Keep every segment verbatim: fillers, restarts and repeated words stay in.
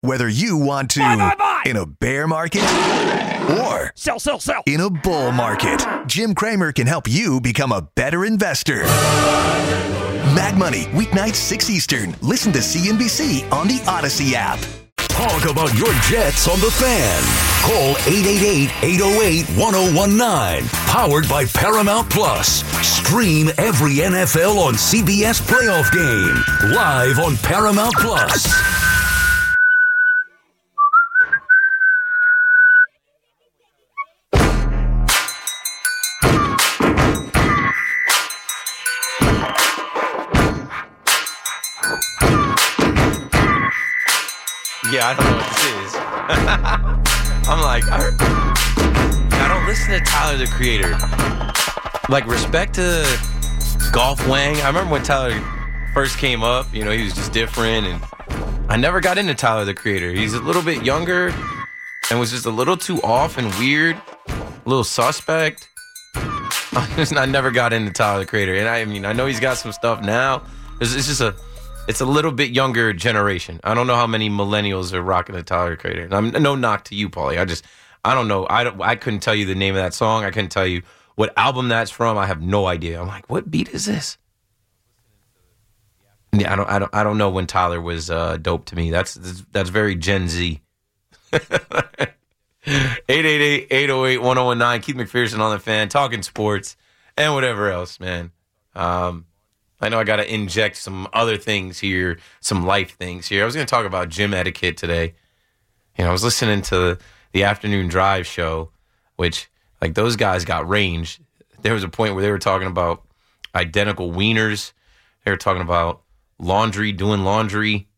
Whether you want to buy, buy, buy. in a bear market or sell, sell, sell. in a bull market, Jim Cramer can help you become a better investor. Mag Money, weeknights six Eastern. Listen to C N B C on the Odyssey app. Talk about your Jets on the Fan. Call eight eight eight, eight oh eight, one oh one nine. Powered by Paramount Plus. Stream every N F L on C B S playoff game. Live on Paramount Plus. Yeah, I don't know what this is. I'm like, I, I don't listen to Tyler, the Creator. Like, respect to Golf Wang. I remember when Tyler first came up, you know, he was just different, and I never got into Tyler, the Creator. He's a little bit younger and was just a little too off and weird, a little suspect. I, just, I never got into Tyler, the Creator. And I, I mean, I know he's got some stuff now. It's, it's just a... It's a little bit younger generation. I don't know how many millennials are rocking the Tyler, the Creator. And I'm no knock to you, Paulie. I just, I don't know. I don't, I couldn't tell you the name of that song. I couldn't tell you what album that's from. I have no idea. I'm like, what beat is this? Yeah, I don't, I don't, I don't know when Tyler was uh, dope to me. That's that's very Gen Z. eight eight eight, eight oh eight, one oh one nine. Keith McPherson on the Fan, talking sports and whatever else, man. Um, I know I got to inject some other things here, some life things here. I was going to talk about gym etiquette today. You know, I was listening to the afternoon drive show, which, like, those guys got range. There was a point where they were talking about identical wieners. They were talking about laundry, doing laundry.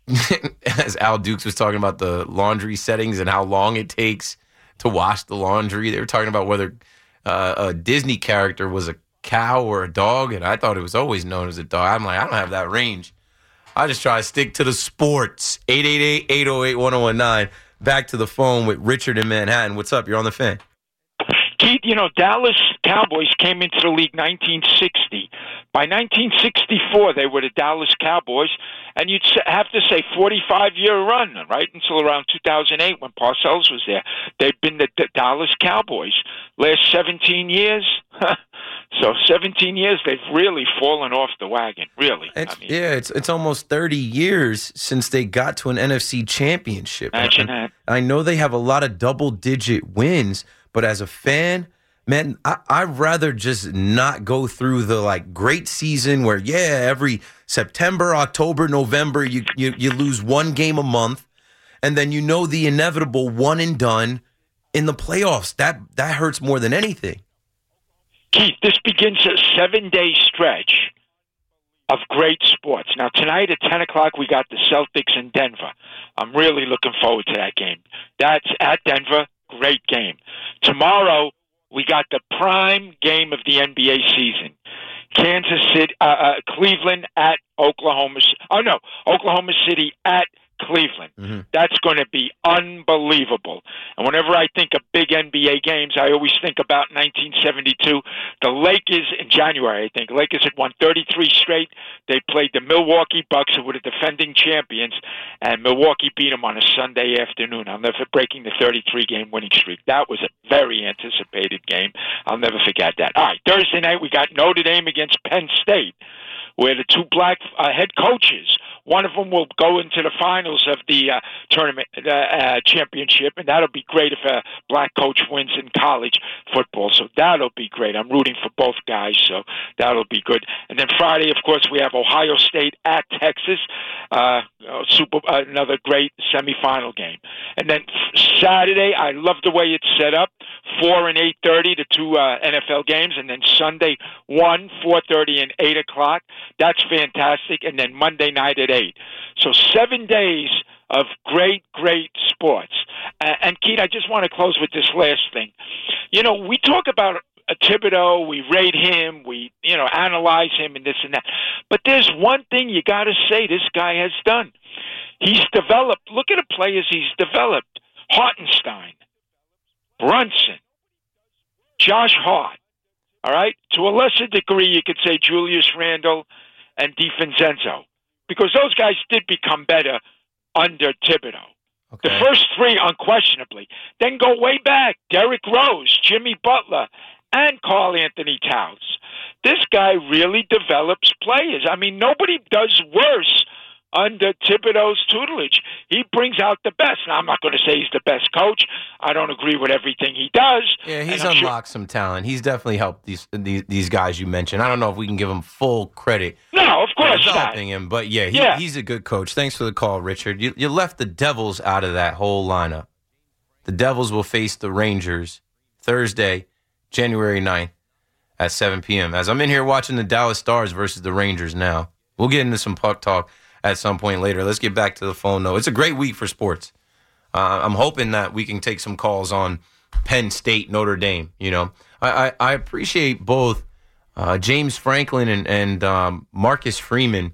As Al Dukes was talking about the laundry settings and how long it takes to wash the laundry. They were talking about whether uh, a Disney character was a cow or a dog, and I thought it was always known as a dog. I'm like, I don't have that range. I just try to stick to the sports. eight eight eight, eight oh eight, one oh one nine. Back to the phone with Richard in Manhattan. What's up? You're on the Fan. Keith, you know, Dallas Cowboys came into the league nineteen sixty. By nineteen sixty-four, they were the Dallas Cowboys, and you'd have to say forty-five-year run, right, until around two thousand eight when Parcells was there. They've been the, the Dallas Cowboys. Last seventeen years, so seventeen years, they've really fallen off the wagon, really. It's, I mean, yeah, it's it's almost thirty years since they got to an N F C championship. Imagine and, that. I know they have a lot of double-digit wins, but as a fan, man, I, I'd rather just not go through the, like, great season where, yeah, every September, October, November, you, you, you lose one game a month, and then you know the inevitable one and done in the playoffs. That that hurts more than anything. Keith, this begins a seven-day stretch of great sports. Now, tonight at ten o'clock, we got the Celtics in Denver. I'm really looking forward to that game. That's at Denver. Great game. Tomorrow, we got the prime game of the N B A season. Kansas City, uh, uh, Cleveland at Oklahoma. Oh, no, Oklahoma City at Cleveland. Mm-hmm. That's going to be unbelievable. And whenever I think of big N B A games, I always think about nineteen seventy-two. The Lakers in January, I think. Lakers had won thirty-three straight. They played the Milwaukee Bucks, who were the defending champions, and Milwaukee beat them on a Sunday afternoon. I'll never breaking the thirty-three game winning streak. That was a very anticipated game. I'll never forget that. All right, Thursday night we got Notre Dame against Penn State, where the two black uh, head coaches, one of them will go into the finals of the uh, tournament uh, uh, championship, and that'll be great if a black coach wins in college football. So that'll be great. I'm rooting for both guys, so that'll be good. And then Friday, of course, we have Ohio State at Texas, uh, super uh, another great semifinal game. And then Saturday, I love the way it's set up. Four and eight thirty, the two uh, N F L games, and then Sunday one, four thirty, and eight o'clock. That's fantastic. And then Monday night at eight. So seven days of great, great sports. Uh, and Keith, I just want to close with this last thing. You know, we talk about uh, Thibodeau, we rate him, we you know analyze him, and this and that. But there's one thing you got to say this guy has done. He's developed. Look at the players he's developed: Hartenstein, Brunson, Josh Hart, all right? To a lesser degree, you could say Julius Randle and DiVincenzo, because those guys did become better under Thibodeau. Okay. The first three, unquestionably. Then go way back. Derrick Rose, Jimmy Butler, and Karl Anthony Towns. This guy really develops players. I mean, nobody does worse under Thibodeau's tutelage. He brings out the best. Now, I'm not going to say he's the best coach. I don't agree with everything he does. Yeah, he's unlocked sure- some talent. He's definitely helped these, these these guys you mentioned. I don't know if we can give him full credit. No, of course for not. Developing him, but yeah, he, yeah, he's a good coach. Thanks for the call, Richard. You, you left the Devils out of that whole lineup. The Devils will face the Rangers Thursday, January ninth at seven p.m. As I'm in here watching the Dallas Stars versus the Rangers now. We'll get into some puck talk at some point later. Let's get back to the phone, though. It's a great week for sports. Uh, I'm hoping that we can take some calls on Penn State, Notre Dame. You know, I, I, I appreciate both uh, James Franklin and, and um, Marcus Freeman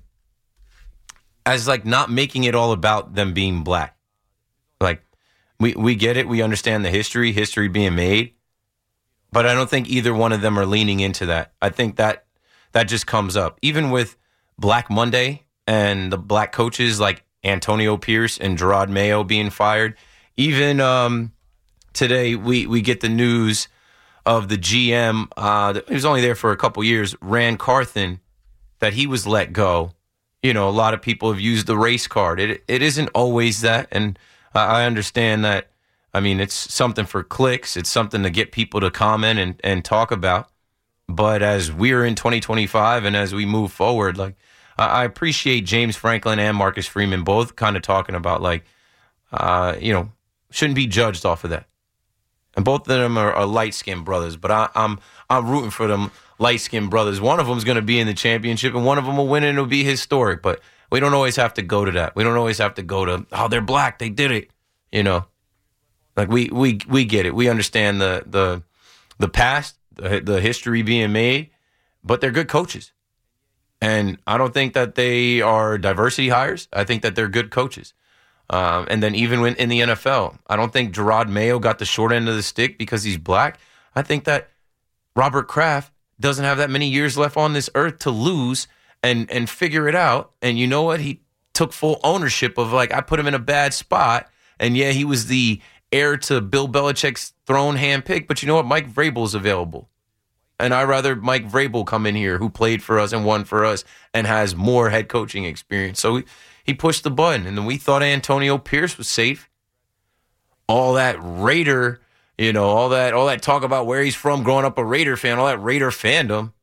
as, like, not making it all about them being black. Like, we, we get it. We understand the history, history being made. But I don't think either one of them are leaning into that. I think that that just comes up. Even with Black Monday and the black coaches like Antonio Pierce and Gerard Mayo being fired. Even um, today, we, we get the news of the G M, uh, he was only there for a couple years, Rand Carthen, that he was let go. You know, a lot of people have used the race card. It It isn't always that, and I understand that. I mean, it's something for clicks. It's something to get people to comment and, and talk about. But as we're in twenty twenty-five and as we move forward, like, I appreciate James Franklin and Marcus Freeman both kind of talking about, like, uh, you know, shouldn't be judged off of that. And both of them are, are light-skinned brothers, but I, I'm I'm rooting for them light-skinned brothers. One of them is going to be in the championship, and one of them will win, and it'll be historic. But we don't always have to go to that. We don't always have to go to, oh, they're black, they did it. You know, like we we we get it. We understand the the the past, the, the history being made, but they're good coaches. And I don't think that they are diversity hires. I think that they're good coaches. Um, and then even when in the N F L, I don't think Gerard Mayo got the short end of the stick because he's black. I think that Robert Kraft doesn't have that many years left on this earth to lose and and figure it out. And you know what? He took full ownership of, like, I put him in a bad spot. And yeah, he was the heir to Bill Belichick's throne handpick. But you know what? Mike Vrabel's available. And I'd rather Mike Vrabel come in here, who played for us and won for us and has more head coaching experience. So he, he pushed the button, and then we thought Antonio Pierce was safe. All that Raider, you know, all that all that talk about where he's from, growing up a Raider fan, all that Raider fandom.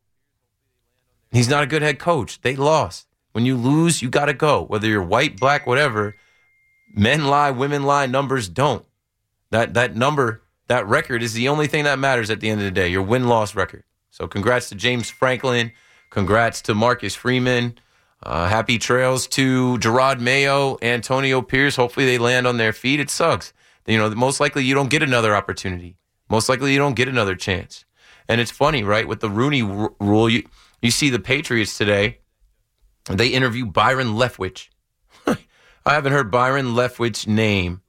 He's not a good head coach. They lost. When you lose, you got to go. Whether you're white, black, whatever, men lie, women lie, numbers don't. That that number, that record is the only thing that matters at the end of the day, your win-loss record. So congrats to James Franklin. Congrats to Marcus Freeman. Uh, happy trails to Gerard Mayo, Antonio Pierce. Hopefully they land on their feet. It sucks. You know, most likely you don't get another opportunity. Most likely you don't get another chance. And it's funny, right? With the Rooney r- rule, you, you see the Patriots today, they interview Byron Leftwich. I haven't heard Byron Leftwich's name.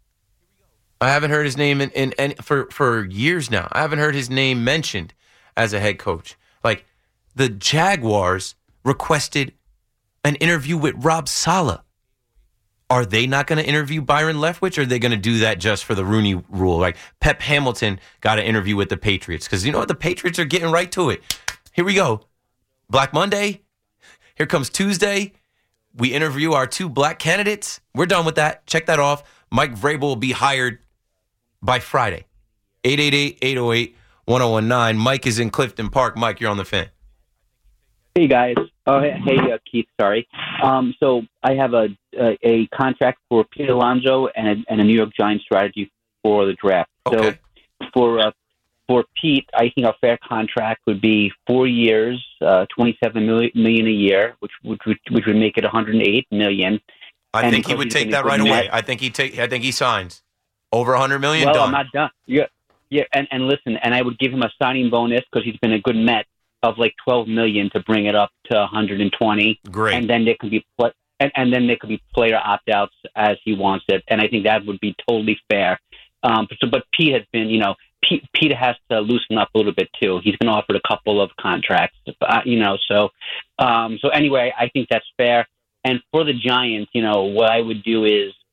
I haven't heard his name in, in, in for, for years now. I haven't heard his name mentioned as a head coach. Like, the Jaguars requested an interview with Rob Saleh. Are they not going to interview Byron Leftwich, or are they going to do that just for the Rooney rule? Like, Pep Hamilton got an interview with the Patriots because, you know what, the Patriots are getting right to it. Here we go. Black Monday. Here comes Tuesday. We interview our two black candidates. We're done with that. Check that off. Mike Vrabel will be hired by Friday. eight eight eight, eight oh eight, one oh one nine. Mike is in Clifton Park. Mike, you're on the fan. Hey, guys. Oh, hey, hey uh, Keith, sorry. Um, so I have a, a a contract for Pete Alonso and a, and a New York Giants strategy for the draft. Okay. So for uh, for Pete, I think a fair contract would be four years, uh, twenty-seven million million a year, which which would which would make it one hundred eight million. I And think he because would he's take gonna that go right away. net- I think he take. I think he signs over one hundred million. Well, done. I'm not done. Yeah, yeah, and, and listen, and I would give him a signing bonus because he's been a good Met of like twelve million to bring it up to one hundred twenty. Great. And then there could be pl- and, and then there could be player opt-outs as he wants it, and I think that would be totally fair. Um, but, so, but Pete has been, you know, Pete, Pete has to loosen up a little bit too. He's been offered a couple of contracts, uh, you know. So, um, so anyway, I think that's fair. And for the Giants, you know, what I would do is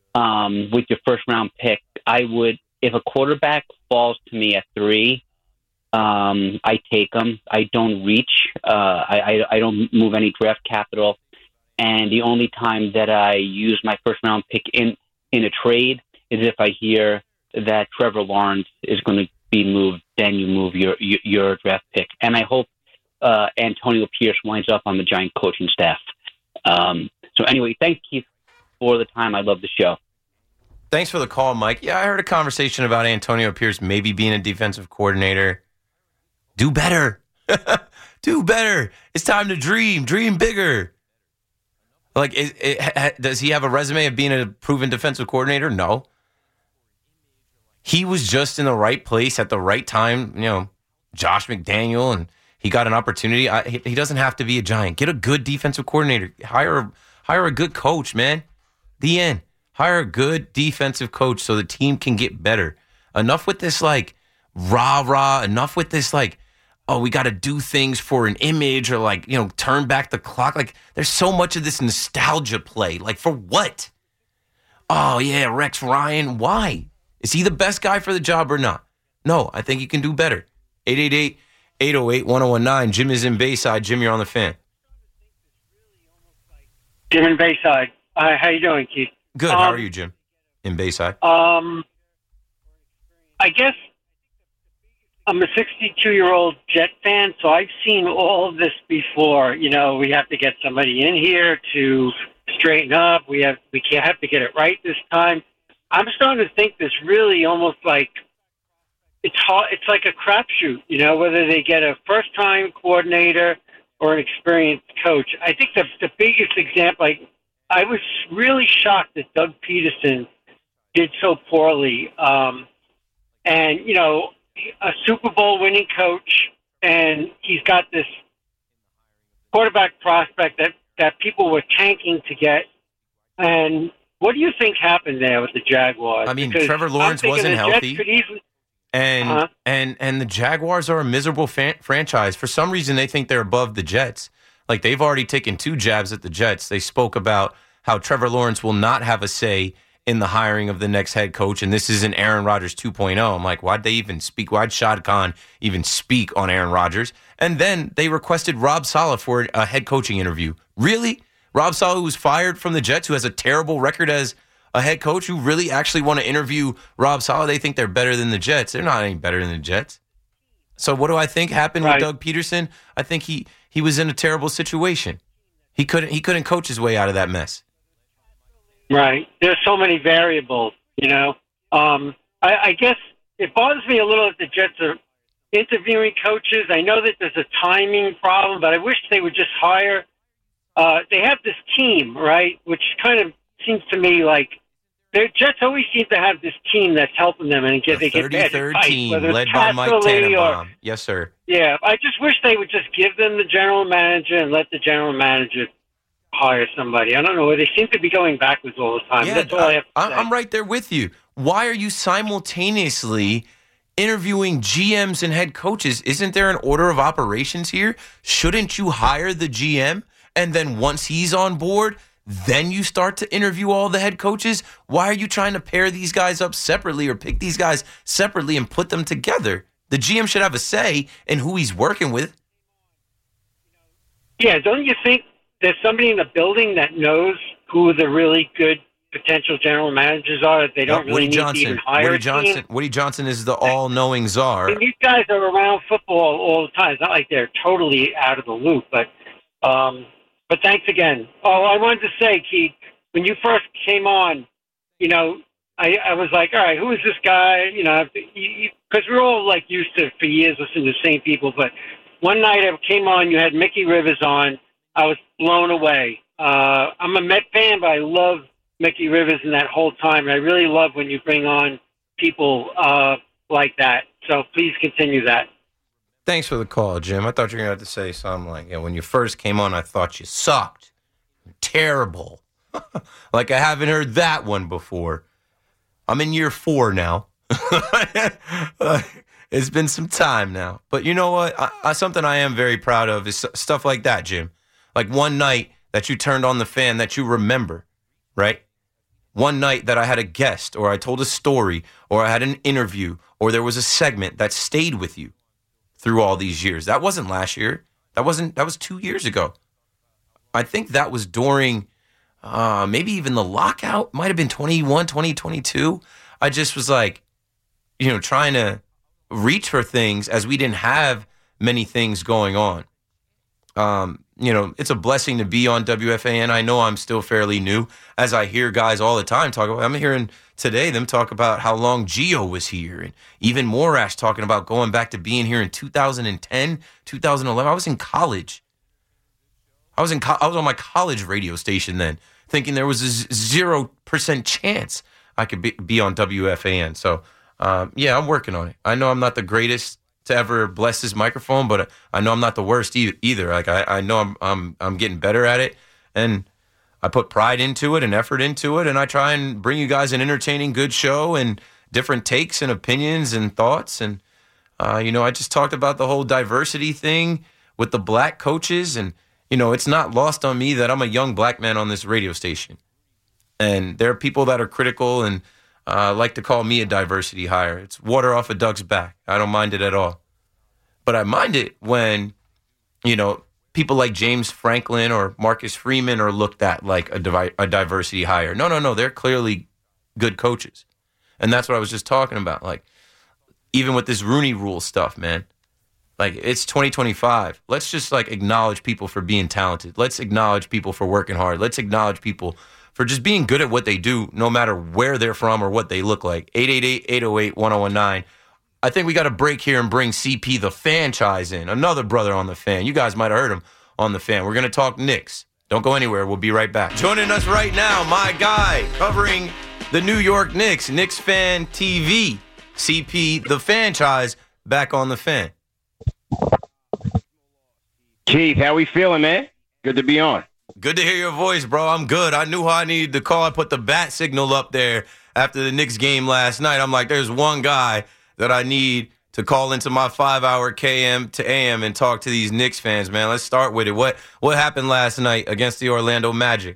um, with your first round pick, I would, if a quarterback falls to me at three, um, I take them. I don't reach. Uh, I, I, I don't move any draft capital. And the only time that I use my first round pick in, in a trade is if I hear that Trevor Lawrence is going to be moved, then you move your, your, your draft pick. And I hope uh, Antonio Pierce winds up on the Giant coaching staff. Um, so anyway, thanks, Keith, for the time. I love the show. Thanks for the call, Mike. Yeah, I heard a conversation about Antonio Pierce maybe being a defensive coordinator. Do better. Do better. It's time to dream. Dream bigger. Like, it, it, does he have a resume of being a proven defensive coordinator? No. He was just in the right place at the right time. You know, Josh McDaniel, and he got an opportunity. I, he, he doesn't have to be a Giant. Get a good defensive coordinator. Hire, hire a good coach, man. The end. Hire a good defensive coach so the team can get better. Enough with this, like, rah-rah. Enough with this, like, oh, we got to do things for an image or, like, you know, turn back the clock. Like, there's so much of this nostalgia play. Like, for what? Oh, yeah, Rex Ryan. Why? Is he the best guy for the job or not? No, I think he can do better. eight eight eight, eight oh eight, one oh one nine. Jim is in Bayside. Jim, you're on the fan. Jim in Bayside. Uh, how you doing, Keith? Good. Um, How are you, Jim? In Bayside. Um, I guess I'm a sixty-two-year-old Jet fan, so I've seen all of this before. You know, we have to get somebody in here to straighten up. We have we can't have to get it right this time. I'm starting to think this really almost like it's hard, it's like a crapshoot. You know, whether they get a first-time coordinator or an experienced coach. I think the the biggest example, like, I was really shocked that Doug Peterson did so poorly. Um, and, you know, a Super Bowl winning coach, and he's got this quarterback prospect that, that people were tanking to get. And what do you think happened there with the Jaguars? I mean, Because Trevor Lawrence wasn't healthy. Could easily, And uh-huh. and and the Jaguars are a miserable fan- franchise. For some reason, they think they're above the Jets. Like, they've already taken two jabs at the Jets. They spoke about how Trevor Lawrence will not have a say in the hiring of the next head coach, and this isn't Aaron Rodgers two point oh. I'm like, why'd they even speak? Why'd Shad Khan even speak on Aaron Rodgers? And then they requested Rob Saleh for a head coaching interview. Really? Rob Saleh, who was fired from the Jets, who has a terrible record as a head coach, who really actually want to interview Rob Saleh? They think they're better than the Jets. They're not any better than the Jets. So what do I think happened Right. with Doug Peterson? I think he he was in a terrible situation. He couldn't he couldn't coach his way out of that mess. Right. There's so many variables, you know. Um, I, I guess it bothers me a little that the Jets are interviewing coaches. I know that there's a timing problem, but I wish they would just hire. Uh, they have this team, right, which kind of seems to me like their Jets always seem to have this team that's helping them and get The they get bad thirty-third advice, team whether it's led by Mike Casterly or Tannenbaum. Yes, sir. yeah. I just wish they would just give them the general manager and let the general manager hire somebody. I don't know. They seem to be going backwards all the time. Yeah, That's all I have to I, say. I'm right there with you. Why are you simultaneously interviewing G Ms and head coaches? Isn't there an order of operations here? Shouldn't you hire the G M, and then once he's on board, then you start to interview all the head coaches? Why are you trying to pair these guys up separately or pick these guys separately and put them together? The G M should have a say in who he's working with. Yeah, don't you think there's somebody in the building that knows who the really good potential general managers are that they don't Uh, Woody really need Johnson. to even hire Woody a Johnson. team? Woody Johnson is the all-knowing czar. I mean, these guys are around football all the time. It's not like they're totally out of the loop. But um, but thanks again. Oh, I wanted to say, Keith, when you first came on, you know, I, I was like, all right, who is this guy? You know, because we're all like used to for years listening to the same people. But one night I came on, you had Mickey Rivers on. I was blown away. Uh, I'm a Met fan, but I love Mickey Rivers and that whole time. And I really love when you bring on people uh, like that. So please continue that. Thanks for the call, Jim. I thought you were going to have to say something like, yeah, when you first came on, I thought you sucked. Terrible. Like, I haven't heard that one before. I'm in year four now. It's been some time now. But you know what? I, I, something I am very proud of is stuff like that, Jim. Like one night that you turned on the fan that you remember, right? one night that I had a guest or I told a story or I had an interview or there was a segment that stayed with you through all these years. That wasn't last year. That wasn't, that was two years ago. I think that was during uh, maybe even the lockout. Might have been twenty-one, twenty twenty-two. I just was like, you know, trying to reach for things as we didn't have many things going on. Um, you know, it's a blessing to be on W F A N. I know I'm still fairly new, as I hear guys all the time talk about. I'm hearing today them talk about how long Gio was here, and even Morash talking about going back to being here in two thousand ten, two thousand eleven. I was in college. I was in. Co- I was on my college radio station then, thinking there was a zero percent chance I could be, be on W F A N. So, um, yeah, I'm working on it. I know I'm not the greatest to ever bless this microphone, but I know I'm not the worst e- either. Like I, I know I'm, I'm, I'm getting better at it, and I put pride into it and effort into it, and I try and bring you guys an entertaining, good show and different takes and opinions and thoughts. And uh, you know, I just talked about the whole diversity thing with the black coaches, and you know, it's not lost on me that I'm a young black man on this radio station, and there are people that are critical and Uh, like to call me a diversity hire. It's water off a duck's back. I don't mind it at all. But I mind it when, you know, people like James Franklin or Marcus Freeman are looked at like a, divi- a diversity hire. No, no, no. They're clearly good coaches. And that's what I was just talking about. Like, even with this Rooney Rule stuff, man, like, it's twenty twenty-five. Let's just, like, acknowledge people for being talented. Let's acknowledge people for working hard. Let's acknowledge people for just being good at what they do, no matter where they're from or what they look like. eight eight eight, eight oh eight, one oh one nine. I think we got to break here and bring C P the Fanchise in, another brother on the Fan. You guys might have heard him on the Fan. We're going to talk Knicks. Don't go anywhere. We'll be right back. Joining us right now, my guy covering the New York Knicks, Knicks Fan T V, C P the Fanchise, back on the Fan. Keith, how we feeling, man? Good to be on. Good to hear your voice, bro. I'm good. I knew how I needed to call. I put the bat signal up there after the Knicks game last night. I'm like, there's one guy that I need to call into my five-hour K M to A M and talk to these Knicks fans, man. Let's start with it. What what happened last night against the Orlando Magic?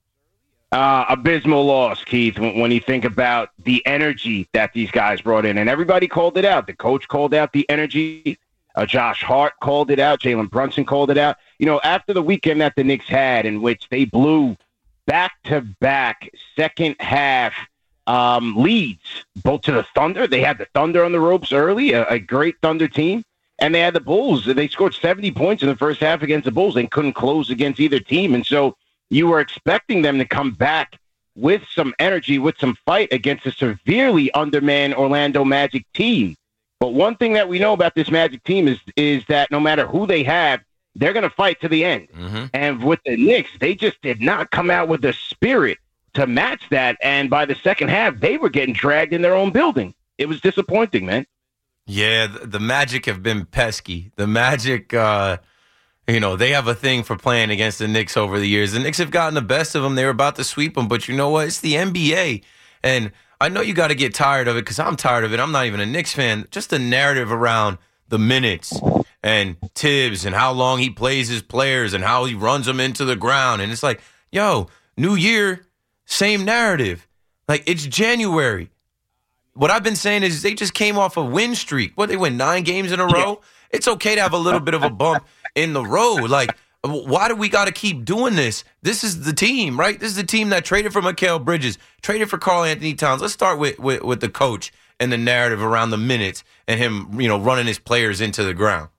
Uh, abysmal loss, Keith, when, when you think about the energy that these guys brought in. And everybody called it out. The coach called out the energy. Uh, Josh Hart called it out. Jalen Brunson called it out. You know, after the weekend that the Knicks had, in which they blew back-to-back second-half um, leads, both to the Thunder. They had the Thunder on the ropes early, a, a great Thunder team. And they had the Bulls. They scored seventy points in the first half against the Bulls and couldn't close against either team. And so you were expecting them to come back with some energy, with some fight against a severely undermanned Orlando Magic team. But one thing that we know about this Magic team is is that no matter who they have, they're going to fight to the end. Mm-hmm. And with the Knicks, they just did not come out with the spirit to match that. And by the second half, they were getting dragged in their own building. It was disappointing, man. Yeah, the, the Magic have been pesky. The Magic, uh, you know, they have a thing for playing against the Knicks over the years. The Knicks have gotten the best of them. They were about to sweep them. But you know what? It's the N B A. And I know you got to get tired of it because I'm tired of it. I'm not even a Knicks fan. Just the narrative around the minutes and Tibbs and how long he plays his players and how he runs them into the ground. And it's like, yo, new year, same narrative. Like, it's January. What I've been saying is they just came off a win streak. What, they win nine games in a row? It's okay to have a little bit of a bump in the road. Like, why do we got to keep doing this? This is the team, right? This is the team that traded for Mikal Bridges, traded for Karl Anthony Towns. Let's start with, with, with the coach and the narrative around the minutes and him, you know, running his players into the ground.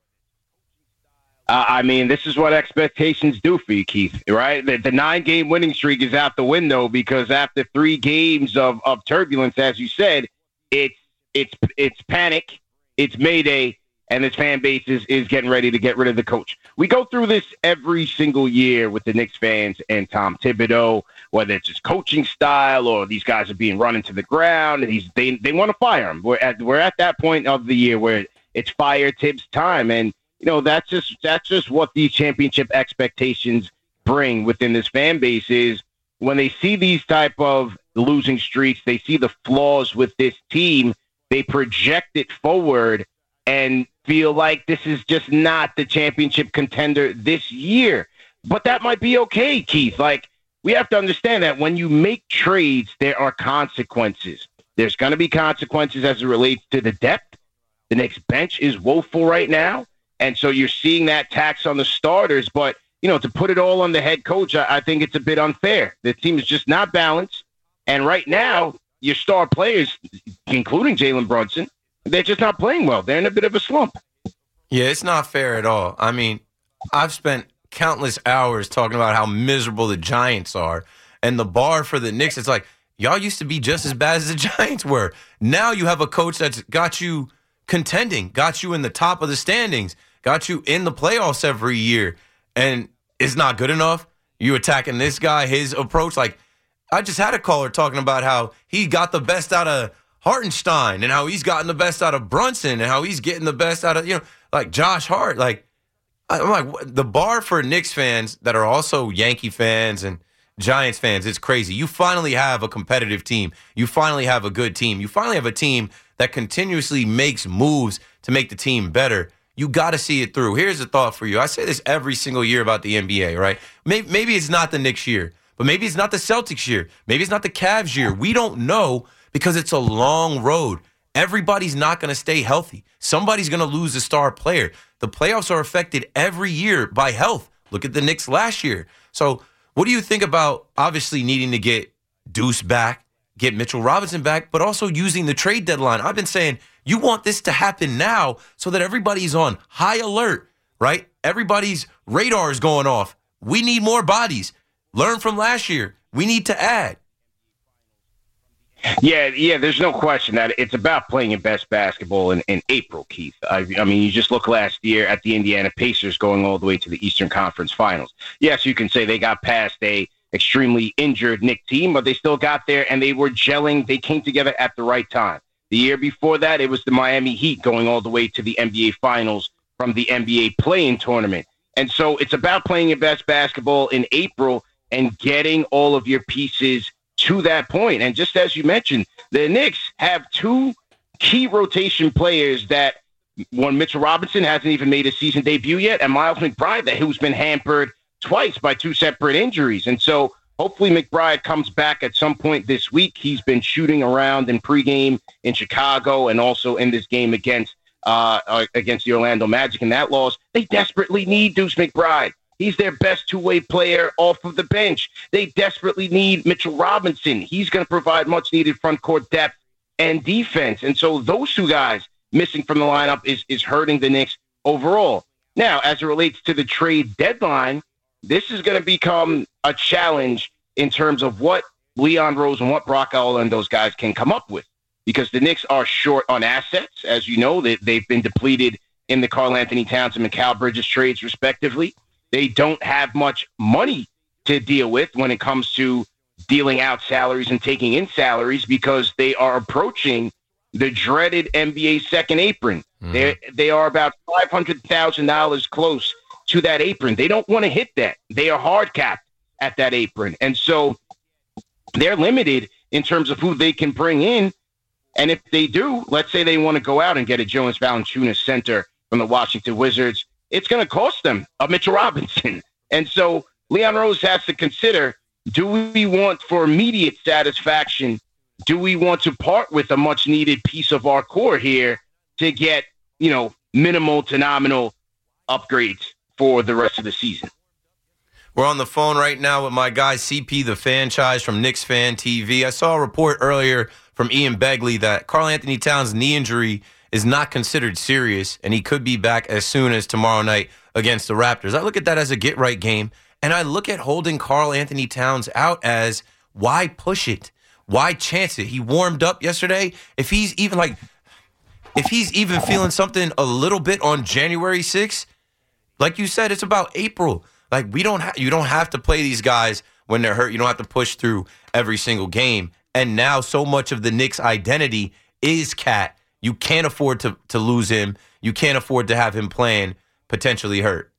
Uh, I mean, this is what expectations do for you, Keith, right? The, the nine-game winning streak is out the window because after three games of, of turbulence, as you said, it's it's it's panic, it's Mayday, and this fan base is, is getting ready to get rid of the coach. We go through this every single year with the Knicks fans and Tom Thibodeau, whether it's his coaching style or these guys are being run into the ground, and he's they they want to fire him. We're at we're at that point of the year where it's fire Tibbs time, and you know that's just that's just what these championship expectations bring within this fan base is when they see these type of losing streaks, they see the flaws with this team, they project it forward and feel like this is just not the championship contender this year. But that might be okay, Keith. Like, we have to understand that when you make trades, there are consequences. There's going to be consequences as it relates to the depth. The Knicks bench is woeful right now. And so you're seeing that tax on the starters. But, you know, to put it all on the head coach, I, I think it's a bit unfair. The team is just not balanced. And right now, your star players, including Jalen Brunson, they're just not playing well. They're in a bit of a slump. Yeah, it's not fair at all. I mean, I've spent countless hours talking about how miserable the Giants are. And the bar for the Knicks, it's like, y'all used to be just as bad as the Giants were. Now you have a coach that's got you contending, got you in the top of the standings, got you in the playoffs every year, and it's not good enough. You attacking this guy, his approach. Like, I just had a caller talking about how he got the best out of Hartenstein and how he's gotten the best out of Brunson and how he's getting the best out of, you know, like Josh Hart. Like, I'm like, the bar for Knicks fans that are also Yankee fans and Giants fans, it's crazy. You finally have a competitive team. You finally have a good team. You finally have a team that continuously makes moves to make the team better. You got to see it through. Here's a thought for you. I say this every single year about the N B A, right? Maybe, maybe it's not the Knicks year, but maybe it's not the Celtics year. Maybe it's not the Cavs year. We don't know because it's a long road. Everybody's not going to stay healthy. Somebody's going to lose a star player. The playoffs are affected every year by health. Look at the Knicks last year. So what do you think about obviously needing to get Deuce back, get Mitchell Robinson back, but also using the trade deadline? I've been saying you want this to happen now so that everybody's on high alert, right? Everybody's radar is going off. We need more bodies. Learn from last year. We need to add. Yeah, yeah, there's no question that it's about playing your best basketball in, in April, Keith. I, I mean, you just look last year at the Indiana Pacers going all the way to the Eastern Conference Finals. Yes, you can say they got past a extremely injured Knicks team, but they still got there and they were gelling. They came together at the right time. The year before that, it was the Miami Heat going all the way to the N B A Finals from the N B A play-in tournament. And so it's about playing your best basketball in April and getting all of your pieces to that point. And just as you mentioned, the Knicks have two key rotation players that, one, Mitchell Robinson hasn't even made a season debut yet, and Miles McBride, that who's been hampered twice by two separate injuries. And so hopefully McBride comes back at some point this week. He's been shooting around in pregame in Chicago and also in this game against uh, against the Orlando Magic in that loss. They desperately need Deuce McBride. He's their best two-way player off of the bench. They desperately need Mitchell Robinson. He's going to provide much-needed front court depth and defense. And so those two guys missing from the lineup is, is hurting the Knicks overall. Now, as it relates to the trade deadline, this is going to become a challenge in terms of what Leon Rose and what Brock Aller and those guys can come up with. Because the Knicks are short on assets. As you know, they, they've been depleted in the Karl-Anthony Towns and Mikal Bridges trades, respectively. They don't have much money to deal with when it comes to dealing out salaries and taking in salaries because they are approaching the dreaded N B A second apron. Mm. They they are about five hundred thousand dollars close to that apron. They don't want to hit that. They are hard capped at that apron. And so they're limited in terms of who they can bring in. And if they do, let's say they want to go out and get a Jonas Valanciunas center from the Washington Wizards, it's going to cost them a Mitchell Robinson. And so Leon Rose has to consider, do we want for immediate satisfaction, do we want to part with a much-needed piece of our core here to get, you know, minimal to nominal upgrades for the rest of the season? We're on the phone right now with my guy C P, the franchise from Knicks Fan T V. I saw a report earlier from Ian Begley that Karl-Anthony Towns' knee injury is not considered serious, and he could be back as soon as tomorrow night against the Raptors. I look at that as a get-right game, and I look at holding Karl-Anthony Towns out as, why push it? Why chance it? He warmed up yesterday. If he's even like, if he's even feeling something a little bit on January sixth, like you said, it's about April. Like, we don't ha- you don't have to play these guys when they're hurt. You don't have to push through every single game. And now so much of the Knicks' identity is Cat. You can't afford to, to lose him. You can't afford to have him playing potentially hurt.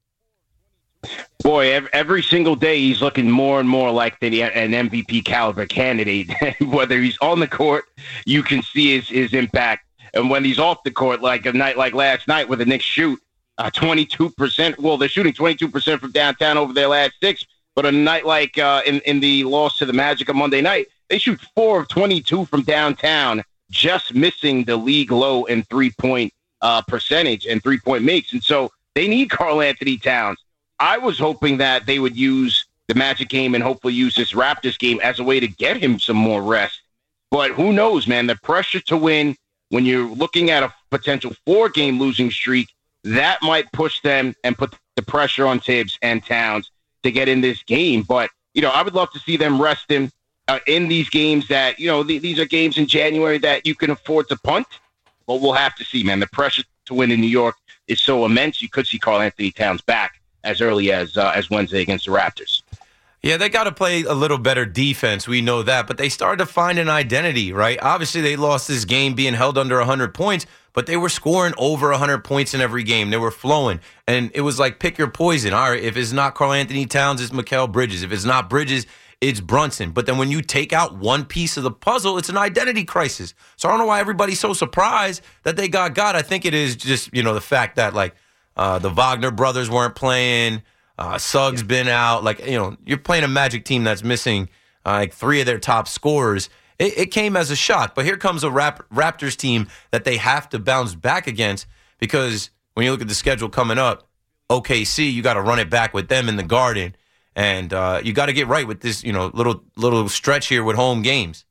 Boy, every, every single day he's looking more and more like the, an M V P caliber candidate. Whether he's on the court, you can see his, his impact. And when he's off the court, like a night like last night where the Knicks shoot uh, twenty-two percent. Well, they're shooting twenty-two percent from downtown over their last six, But on a night like uh, in, in the loss to the Magic on Monday night, they shoot four of twenty-two from downtown, just missing the league low in three-point uh, percentage and three-point makes. And so they need Karl Anthony Towns. I was hoping that they would use the Magic game and hopefully use this Raptors game as a way to get him some more rest. But who knows, man? The pressure to win when you're looking at a potential four-game losing streak, that might push them and put the pressure on Tibbs and Towns to get in this game. But, you know, I would love to see them rest him uh, in these games that, you know, th- these are games in January that you can afford to punt. But we'll have to see, man. The pressure to win in New York is so immense. You could see Karl Anthony Towns back as early as uh, as Wednesday against the Raptors. Yeah, they got to play a little better defense. We know that. But they started to find an identity, right? Obviously, they lost this game being held under one hundred points, but they were scoring over one hundred points in every game. They were flowing. And it was like, pick your poison. All right, if it's not Karl Anthony Towns, it's Mikal Bridges. If it's not Bridges, it's Brunson. But then when you take out one piece of the puzzle, it's an identity crisis. So I don't know why everybody's so surprised that they got got. I think it is just, you know, the fact that, like, uh, the Wagner brothers weren't playing. Uh, Suggs been out. Like, you know, you're playing a Magic team that's missing uh, like three of their top scorers. It, it came as a shock. But here comes a Rap- Raptors team that they have to bounce back against, because when you look at the schedule coming up, O K C, you got to run it back with them in the Garden. And uh, you got to get right with this, you know, little little stretch here with home games.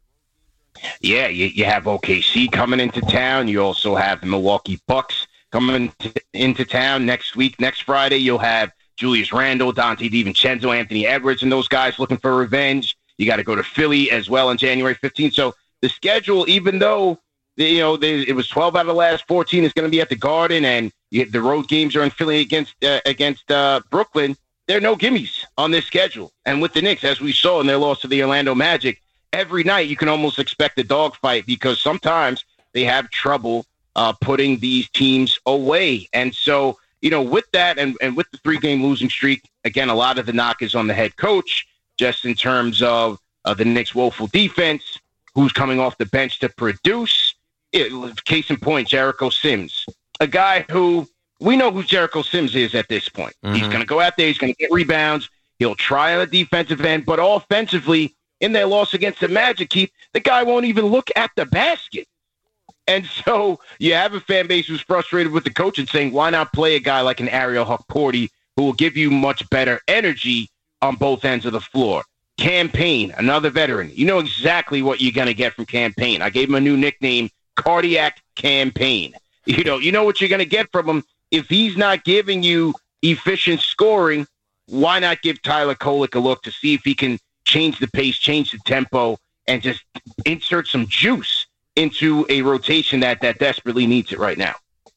Yeah, you, you have O K C coming into town. You also have the Milwaukee Bucks coming to, into town next week. Next Friday, you'll have Julius Randle, Dante DiVincenzo, Anthony Edwards, and those guys looking for revenge. You got to go to Philly as well on January fifteenth. So the schedule, even though you know they, it was twelve out of the last fourteen, is going to be at the Garden, and you, the road games are in Philly against uh, against uh, Brooklyn. There are no gimmies on this schedule. And with the Knicks, as we saw in their loss to the Orlando Magic, every night you can almost expect a dogfight, because sometimes they have trouble uh, putting these teams away. And so, you know, with that and, and with the three-game losing streak, again, a lot of the knock is on the head coach, just in terms of uh, the Knicks' woeful defense, who's coming off the bench to produce. It, case in point, Jericho Sims, a guy who we know who Jericho Sims is at this point. Mm-hmm. He's going to go out there. He's going to get rebounds. He'll try on the defensive end, but offensively, in their loss against the Magic, Keith, the guy won't even look at the basket. And so you have a fan base who's frustrated with the coach and saying, why not play a guy like an Ariel Hukporti who will give you much better energy on both ends of the floor? Cam Payne, another veteran. You know exactly what you're going to get from Cam Payne. I gave him a new nickname, Cardiac Cam Payne. You know, you know what you're going to get from him. If he's not giving you efficient scoring, why not give Tyler Kolek a look to see if he can change the pace, change the tempo, and just insert some juice into a rotation that, that desperately needs it right now.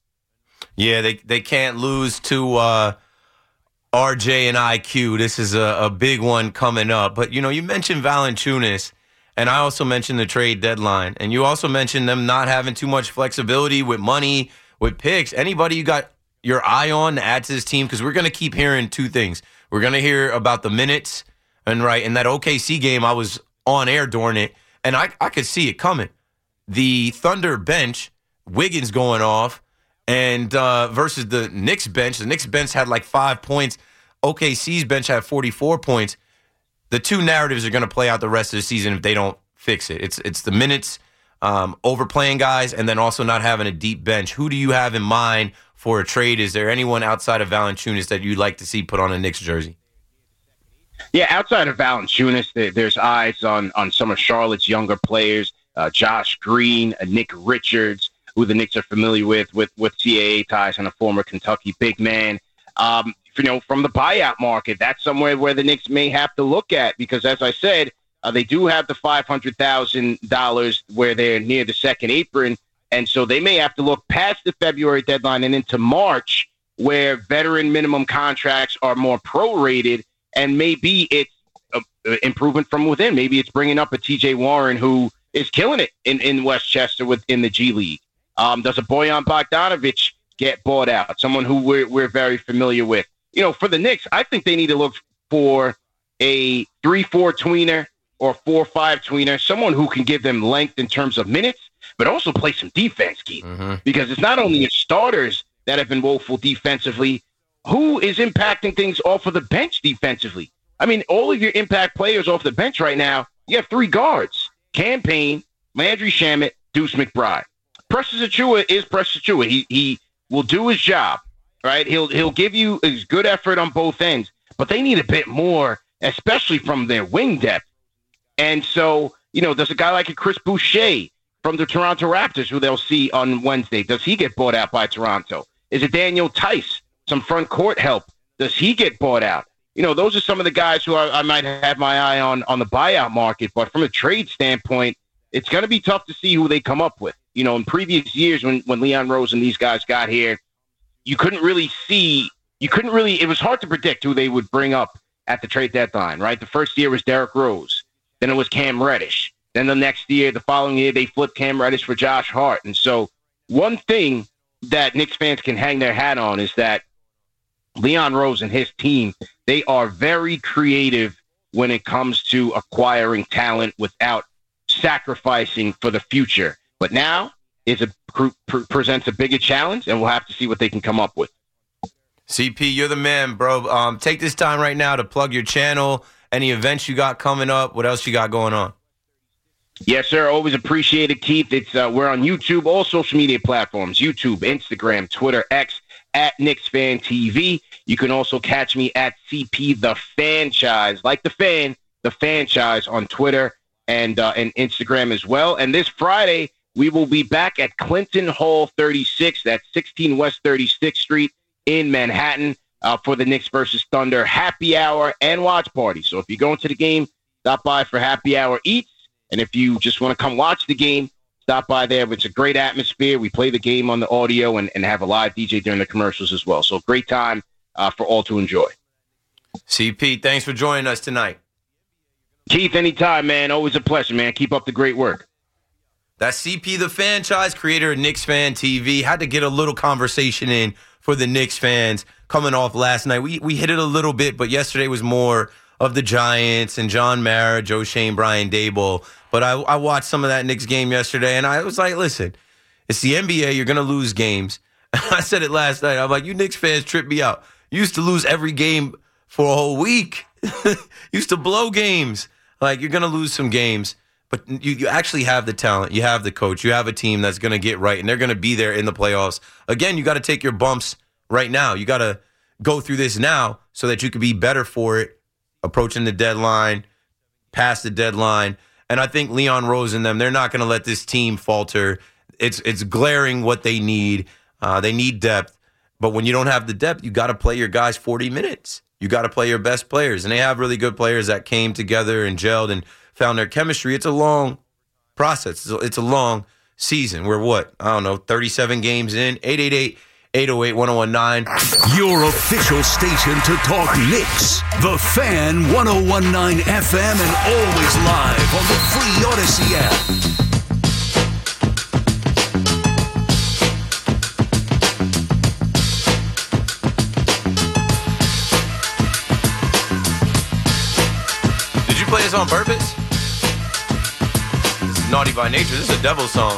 Yeah, they they can't lose to uh, R J and I Q. This is a, a big one coming up. But, you know, you mentioned Valanciunas, and I also mentioned the trade deadline. And you also mentioned them not having too much flexibility with money, with picks. Anybody you got your eye on to add to this team? Because we're going to keep hearing two things. We're going to hear about the minutes. And, right, in that O K C game, I was on air during it, and I, I could see it coming. The Thunder bench, Wiggins going off, and uh, versus the Knicks bench. The Knicks bench had like five points. O K C's bench had forty-four points. The two narratives are going to play out the rest of the season if they don't fix it. It's it's the minutes, um, overplaying guys, and then also not having a deep bench. Who do you have in mind for a trade? Is there anyone outside of Valanciunas that you'd like to see put on a Knicks jersey? Yeah, outside of Valanciunas, there's eyes on, on some of Charlotte's younger players, uh, Josh Green, uh, Nick Richards, who the Knicks are familiar with, with, with C A A ties, and a former Kentucky big man. Um, you know, from the buyout market, that's somewhere where the Knicks may have to look at, because, as I said, uh, they do have the five hundred thousand dollars where they're near the second apron, and so they may have to look past the February deadline and into March, where veteran minimum contracts are more prorated. And maybe it's an improvement from within. Maybe it's bringing up a T J Warren who is killing it in, in Westchester within the G League. Um, does a Bojan Bogdanovic get bought out? Someone who we're, we're very familiar with. You know, for the Knicks, I think they need to look for a three four tweener or four five tweener, someone who can give them length in terms of minutes, but also play some defense, Keith. Mm-hmm. Because it's not only the starters that have been woeful defensively. Who is impacting things off of the bench defensively? I mean, all of your impact players off the bench right now, you have three guards. Cam Payne, Landry Shamet, Deuce McBride. Precious Achiuwa is Precious Achiuwa. He he will do his job, right? He'll he'll give you a good effort on both ends, but they need a bit more, especially from their wing depth. And so, you know, there's a guy like a Chris Boucher from the Toronto Raptors who they'll see on Wednesday. Does he get bought out by Toronto? Is it Daniel Tice, some front court help? Does he get bought out? You know, those are some of the guys who I, I might have my eye on on the buyout market. But from a trade standpoint, it's going to be tough to see who they come up with. You know, in previous years when, when Leon Rose and these guys got here, you couldn't really see, you couldn't really, it was hard to predict who they would bring up at the trade deadline, right? The first year was Derrick Rose. Then it was Cam Reddish. Then the next year, the following year, they flipped Cam Reddish for Josh Hart. And so one thing that Knicks fans can hang their hat on is that Leon Rose and his team, they are very creative when it comes to acquiring talent without sacrificing for the future. But now is a pr- presents a bigger challenge, and we'll have to see what they can come up with. C P, you're the man, bro. Um, take this time right now to plug your channel, any events you got coming up, what else you got going on? Yes, sir. Always appreciate it, Keith. It's uh, we're on YouTube, all social media platforms, YouTube, Instagram, Twitter, X, at Knicks Fan T V. You can also catch me at C P The Fanchise, like the fan, the Fanchise on Twitter and uh, and Instagram as well. And this Friday, we will be back at Clinton Hall thirty-six, that's sixteen West thirty-sixth Street in Manhattan, uh, for the Knicks versus Thunder happy hour and watch party. So if you're going to the game, stop by for happy hour eats. And if you just want to come watch the game, stop by there. It's a great atmosphere. We play the game on the audio and, and have a live D J during the commercials as well. So great time uh, for all to enjoy. C P, thanks for joining us tonight. Keith, anytime, man. Always a pleasure, man. Keep up the great work. That's C P The Fanchise, creator of Knicks Fan T V. Had to get a little conversation in for the Knicks fans coming off last night. We we hit it a little bit, but yesterday was more of the Giants and John Mara, Joe Shane, Brian Daboll. But I, I watched some of that Knicks game yesterday, and I was like, listen, it's the N B A. You're going to lose games. I said it last night. I'm like, you Knicks fans trip me out. You used to lose every game for a whole week. Used to blow games. Like, you're going to lose some games. But you, you actually have the talent. You have the coach. You have a team that's going to get right, and they're going to be there in the playoffs. Again, you got to take your bumps right now. You got to go through this now so that you can be better for it, approaching the deadline, past the deadline. And I think Leon Rose and them, they're not going to let this team falter. It's it's glaring what they need. Uh, they need depth. But when you don't have the depth, you got to play your guys forty minutes. You got to play your best players. And they have really good players that came together and gelled and found their chemistry. It's a long process. It's a, it's a long season. We're what? I don't know, thirty-seven games in. eight eight eight, eight oh eight, one oh one nine. Your official station to talk Knicks. The Fan, one oh one point nine F M, and always live on the free Odyssey app. Did you play this on purpose? This is Naughty by Nature. This is a devil song.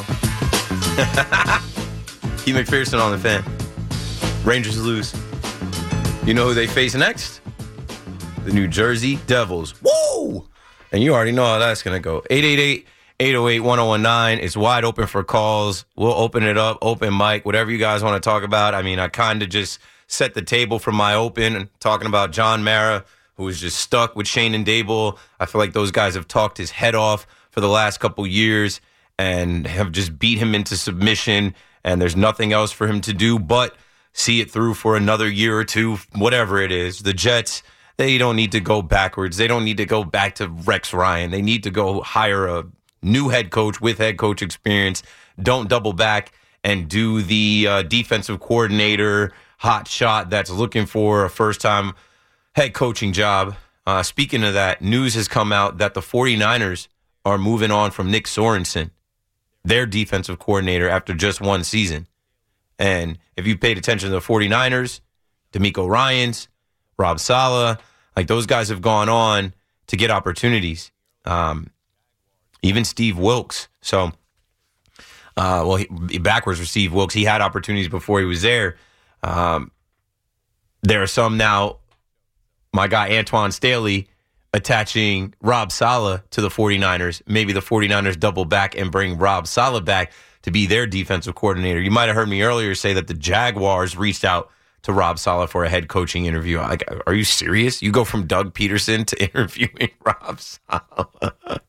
Keith McPherson on the Fan. Rangers lose. You know who they face next? The New Jersey Devils. Woo! And you already know how that's going to go. eight eight eight, eight oh eight, one oh one nine. It's wide open for calls. We'll open it up, open mic, whatever you guys want to talk about. I mean, I kind of just set the table for my open, talking about John Mara, who was just stuck with Shane and Daboll. I feel like those guys have talked his head off for the last couple years and have just beat him into submission, and there's nothing else for him to do but see it through for another year or two, whatever it is. The Jets, they don't need to go backwards. They don't need to go back to Rex Ryan. They need to go hire a new head coach with head coach experience. Don't double back and do the uh, defensive coordinator hot shot that's looking for a first-time head coaching job. Uh, speaking of that, news has come out that the 49ers are moving on from Nick Sorensen, their defensive coordinator, after just one season. And if you paid attention to the 49ers, DeMeco Ryans, Rob Saleh, like those guys have gone on to get opportunities. Um, even Steve Wilks. So, uh, well, he, backwards for Steve Wilks. He had opportunities before he was there. Um, there are some now. My guy Antoine Staley attaching Rob Saleh to the 49ers. Maybe the 49ers double back and bring Rob Saleh back to be their defensive coordinator. You might have heard me earlier say that the Jaguars reached out to Rob Saleh for a head coaching interview. Like, are you serious? You go from Doug Peterson to interviewing Rob Saleh.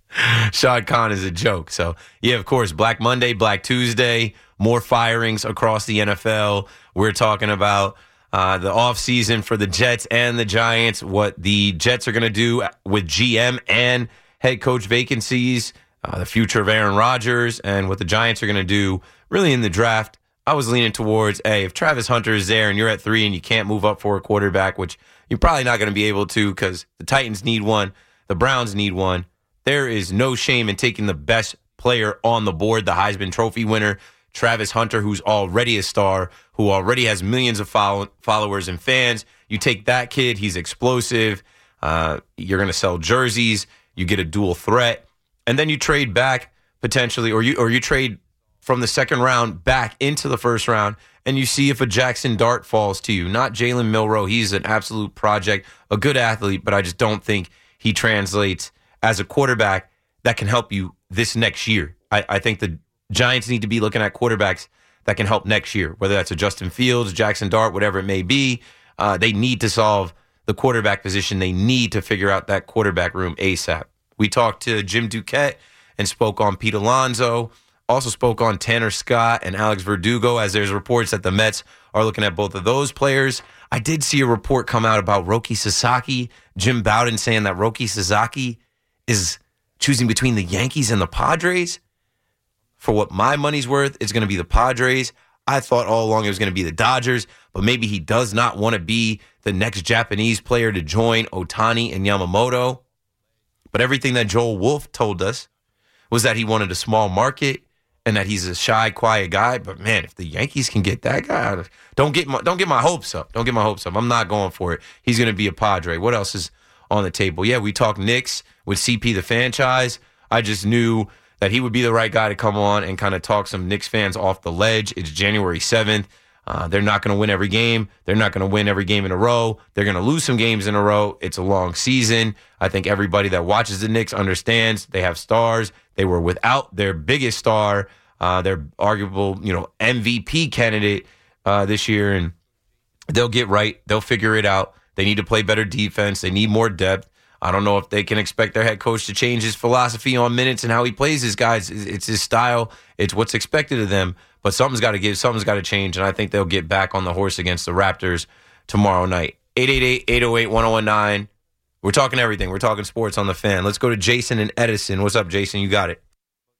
Shad Khan is a joke. So, yeah, of course, Black Monday, Black Tuesday, more firings across the N F L. We're talking about uh, the offseason for the Jets and the Giants, what the Jets are going to do with G M and head coach vacancies, uh, the future of Aaron Rodgers, and what the Giants are going to do really in the draft. I was leaning towards, hey, if Travis Hunter is there and you're at three and you can't move up for a quarterback, which you're probably not going to be able to because the Titans need one, the Browns need one, there is no shame in taking the best player on the board, the Heisman Trophy winner, Travis Hunter, who's already a star, who already has millions of follow- followers and fans. You take that kid, he's explosive. Uh, you're going to sell jerseys. You get a dual threat. And then you trade back potentially, or you or you trade from the second round back into the first round, and you see if a Jackson Dart falls to you. Not Jalen Milroe. He's an absolute project, a good athlete, but I just don't think he translates as a quarterback that can help you this next year. I, I think the Giants need to be looking at quarterbacks that can help next year, whether that's a Justin Fields, Jackson Dart, whatever it may be. Uh, they need to solve the quarterback position. They need to figure out that quarterback room ASAP. We talked to Jim Duquette and spoke on Pete Alonso, also spoke on Tanner Scott and Alex Verdugo, as there's reports that the Mets are looking at both of those players. I did see a report come out about Roki Sasaki, Jim Bowden saying that Roki Sasaki is choosing between the Yankees and the Padres. For what my money's worth, it's going to be the Padres. I thought all along it was going to be the Dodgers, but maybe he does not want to be the next Japanese player to join Ohtani and Yamamoto. But everything that Joel Wolf told us was that he wanted a small market and that he's a shy, quiet guy. But man, if the Yankees can get that guy, don't get my, don't get my hopes up. Don't get my hopes up. I'm not going for it. He's going to be a Padre. What else is on the table? Yeah, we talked Knicks with C P the franchise. I just knew that he would be the right guy to come on and kind of talk some Knicks fans off the ledge. It's January seventh. Uh, they're not going to win every game. They're not going to win every game in a row. They're going to lose some games in a row. It's a long season. I think everybody that watches the Knicks understands they have stars. They were without their biggest star, uh, their arguable, you know, M V P candidate uh, this year, and they'll get right. They'll figure it out. They need to play better defense. They need more depth. I don't know if they can expect their head coach to change his philosophy on minutes and how he plays his guys. It's his style. It's what's expected of them. But something's got to give. Something's got to change, and I think they'll get back on the horse against the Raptors tomorrow night. eight eight eight, eight oh eight, one oh one nine. We're talking everything. We're talking sports on the Fan. Let's go to Jason and Edison. What's up, Jason? You got it.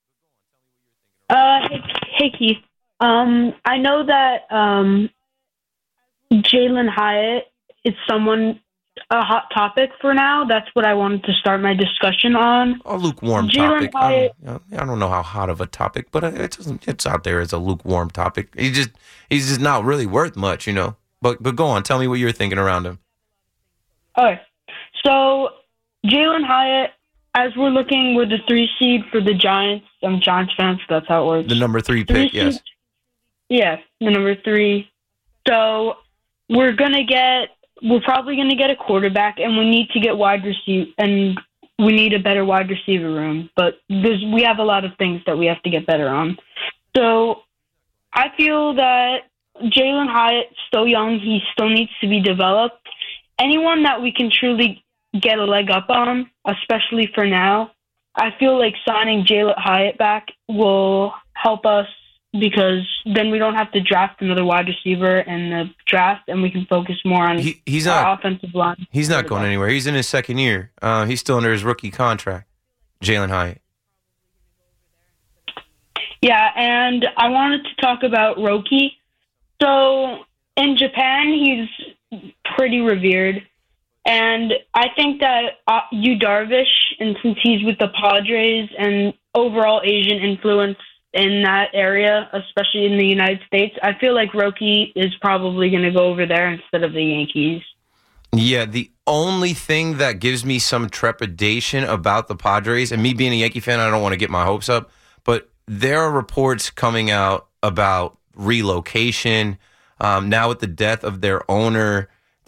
Uh, hey, hey Keith. Um, I know that um, Jalen Hyatt is someone a hot topic for now. That's what I wanted to start my discussion on. A lukewarm Jalen topic. Hyatt, I, don't, I don't know how hot of a topic, but it's it's out there as a lukewarm topic. He just he's just not really worth much, you know. But but go on, tell me what you're thinking around him. Okay, so Jalen Hyatt, as we're looking with the three seed for the Giants, I'm Giants fan, so that's how it works. The number three three pick, yes. seed, yeah, the number three. So we're gonna get. We're probably going to get a quarterback, and we need to get wide receiver, and we need a better wide receiver room. But there's, we have a lot of things that we have to get better on. So I feel that Jalen Hyatt's still young. He still needs to be developed. Anyone that we can truly get a leg up on, especially for now, I feel like signing Jalen Hyatt back will help us, because then we don't have to draft another wide receiver in the draft, and we can focus more on he, he's our not, offensive line. He's not going anywhere. He's in his second year. Uh, he's still under his rookie contract, Jalen Hyatt. Yeah, and I wanted to talk about Roki. So in Japan, he's pretty revered. And I think that uh, Yu Darvish, and since he's with the Padres and overall Asian influence in that area, especially in the United States, I feel like Roki is probably going to go over there instead of the Yankees. Yeah, the only thing that gives me some trepidation about the Padres, and me being a Yankee fan, I don't want to get my hopes up, but there are reports coming out about relocation. Um, now with the death of their owner,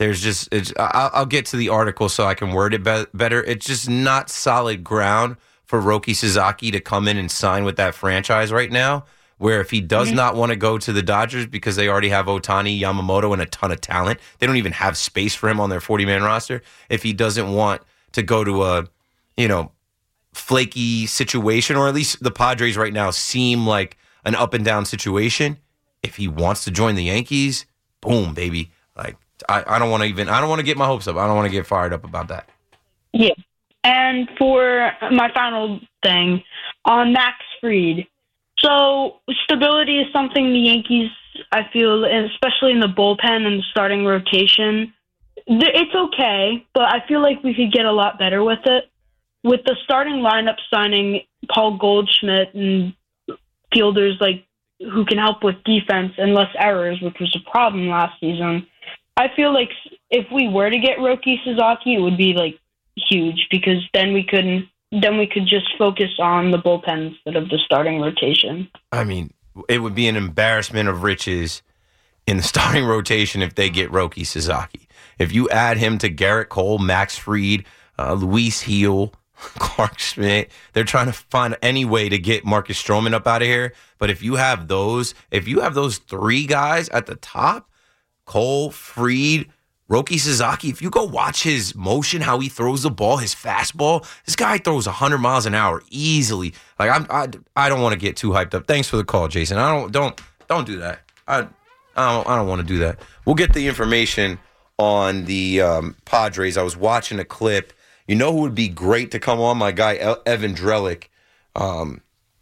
There's just, it's, I'll, I'll get to the article so I can word it be- better. It's just not solid ground for Roki Sasaki to come in and sign with that franchise right now, where if he does mm-hmm. not want to go to the Dodgers because they already have Ohtani, Yamamoto, and a ton of talent, they don't even have space for him on their forty-man roster. If he doesn't want to go to a, you know, flaky situation, or at least the Padres right now seem like an up and down situation, if he wants to join the Yankees, boom, baby. Like, I, I don't want to even, I don't want to get my hopes up. I don't want to get fired up about that. Yeah. And for my final thing, on Max Fried. So stability is something the Yankees, I feel, especially in the bullpen and the starting rotation, it's okay, but I feel like we could get a lot better with it. With the starting lineup signing Paul Goldschmidt and fielders like who can help with defense and less errors, which was a problem last season, I feel like if we were to get Roki Sasaki, it would be like huge, because then we couldn't. Then we could just focus on the bullpen instead of the starting rotation. I mean, it would be an embarrassment of riches in the starting rotation if they get Roki Sasaki. If you add him to Garrett Cole, Max Fried, uh, Luis Heel, Clark Schmidt, they're trying to find any way to get Marcus Stroman up out of here. But if you have those, if you have those three guys at the top, Cole, Fried, Roki Sasaki, if you go watch his motion, how he throws the ball, his fastball, this guy throws one hundred miles an hour easily. Like I'm, I, I don't want to get too hyped up. Thanks for the call, Jason. I don't, don't, don't do that. I, I don't, I don't want to do that. We'll get the information on the um, Padres. I was watching a clip. You know who would be great to come on? My guy Evan Drellick. Um,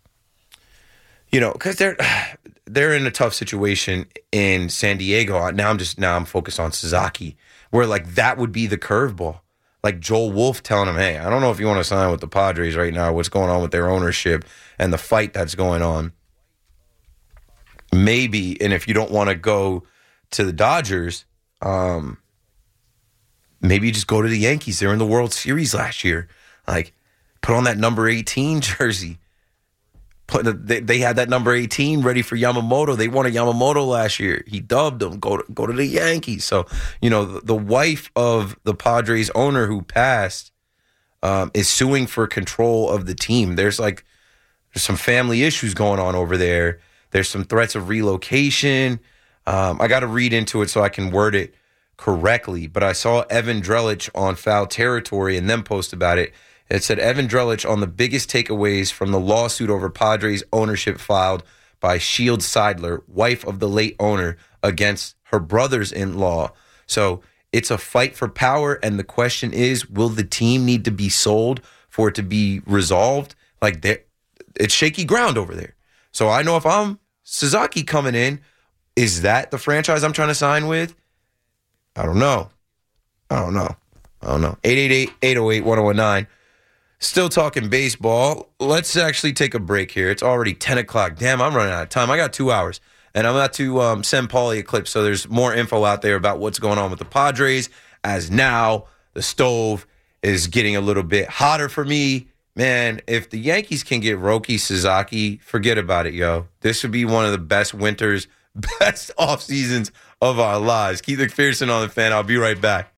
you know, because they're they're in a tough situation in San Diego. Now I'm just now I'm focused on Sasaki, where like that would be the curveball. Like Joel Wolf telling him, "Hey, I don't know if you want to sign with the Padres right now. What's going on with their ownership and the fight that's going on? Maybe, and if you don't want to go to the Dodgers, um, maybe you just go to the Yankees. They're in the World Series last year. Like, put on that number eighteen jersey." Put, they, they had that number eighteen ready for Yamamoto. They wanted Yamamoto last year. He dubbed him. Go to, go to the Yankees. So, you know, the, the wife of the Padres owner who passed um, is suing for control of the team. There's like, there's some family issues going on over there. There's some threats of relocation. Um, I got to read into it so I can word it correctly. But I saw Evan Drellich on Foul Territory and them post about it. It said Evan Drellich on the biggest takeaways from the lawsuit over Padres ownership filed by Shield Seidler, wife of the late owner, against her brothers-in-law. So it's a fight for power, and the question is, will the team need to be sold for it to be resolved? Like, it's shaky ground over there. So I know if I'm Sasaki coming in, is that the franchise I'm trying to sign with? I don't know. I don't know. I don't know. eight eight eight, eight oh eight, one oh one nine. Still talking baseball. Let's actually take a break here. It's already ten o'clock. Damn, I'm running out of time. I got two hours. And I'm about to um, send Paulie a clip so there's more info out there about what's going on with the Padres, as now the stove is getting a little bit hotter for me. Man, if the Yankees can get Roki Sasaki, forget about it, yo. This would be one of the best winters, best off seasons of our lives. Keith McPherson on the Fan. I'll be right back.